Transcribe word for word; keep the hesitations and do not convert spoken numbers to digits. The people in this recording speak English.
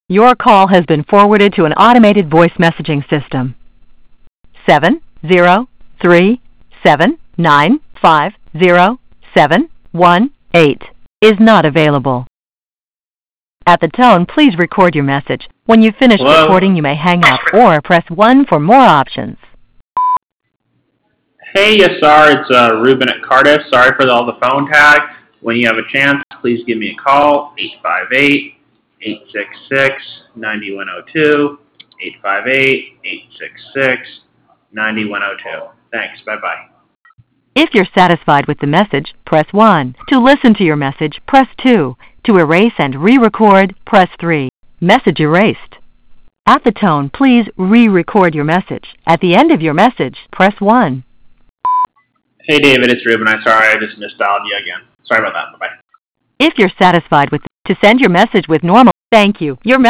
Your call has been forwarded to an automated voice messaging system. seven zero three seven nine five zero seven one eight is not available. At the tone, please record your message. When you've finished Hello? recording, you may hang up or press one for more options. Hey, yes, sir. It's uh, Ruben at Cardiff. Sorry for all the phone tag. When you have a chance, please give me a call, eight five eight, eight six six, nine one zero two, eight five eight, eight six six, nine one zero two. Thanks. Bye-bye. If you're satisfied with the message, press one. To listen to your message, press two. To erase and re-record, press three. Message erased. At the tone, please re-record your message. At the end of your message, press one. Hey, David, it's Ruben. I'm sorry I just misdialed you again. Sorry about that. Bye-bye. If you're satisfied with to send your message with normal, thank you. Your